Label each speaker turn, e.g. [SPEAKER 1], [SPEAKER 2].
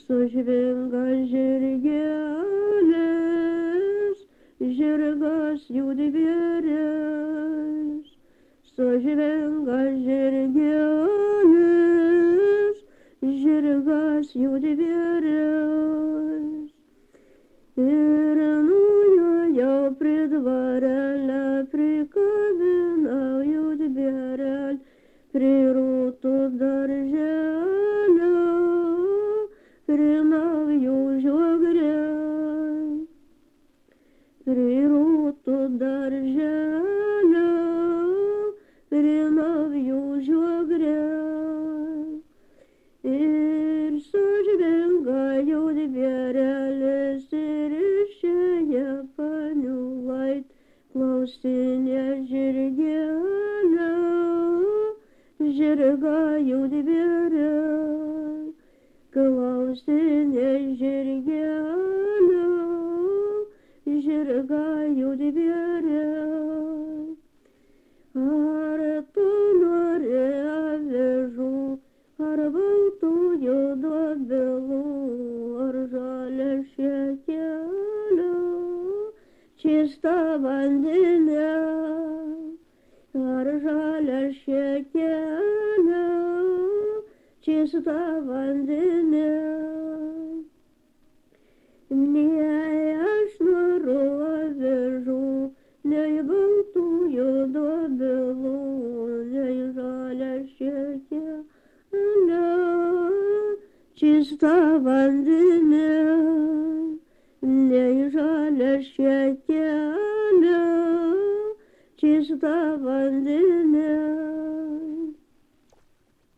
[SPEAKER 1] sužvinga žirgelis, žirgas jų dvieris. Sužvinga žirgelis, žirgas jų dvieris. Ir nuėjo prie dvarelę, prikabino jų dvierelį, prie rūtų darželio, prie naujų žiogrelį. Prie rūtų darželio, prie naujų žiogrelį. Ir sužvinga jų dvierelis ir išėję paniulait, klausinė žirgelio, žirga jų dvierelį. Klausinė žirgelio, žirga jų dvierelį. Ar tu nori avižų, ar baltųjų dobilų, ar žalia šiekelio, čista vandenė, ar žalia šiekelio, čista vandenė. Nei aš noriu avižų, nei baltųjų dobilų, nei žalia šiekelio, čista vandenė, nei žalia šiekelio, čista vandenė.